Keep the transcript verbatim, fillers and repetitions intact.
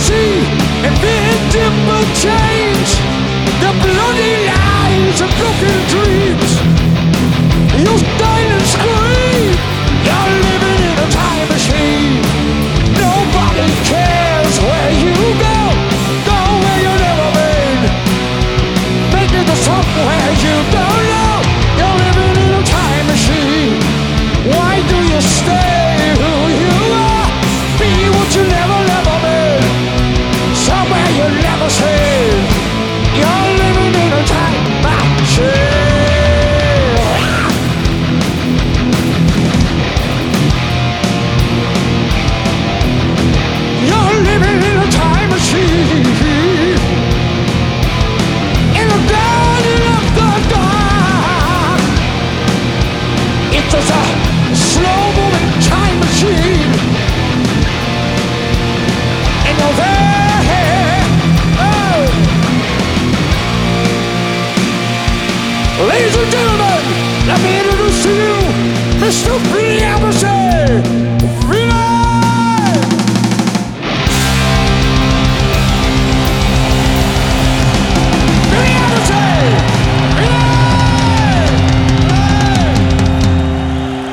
see invincible change, the bloody lies and broken dreams. You stand and scream, you're living in a time machine. Nobody cares where you go, go where you've never been. Making the somewhere you don't know, you're living in a time machine. Why do you stay who you are? Be what you never, never been. Somewhere you never seen. You're living in a time machine. You're living in a time machine. In the garden of the dark. It's just a slow-moving time machine. And you're there. Oh. Ladies and gentlemen, let me introduce to you Mister Billy Amosay.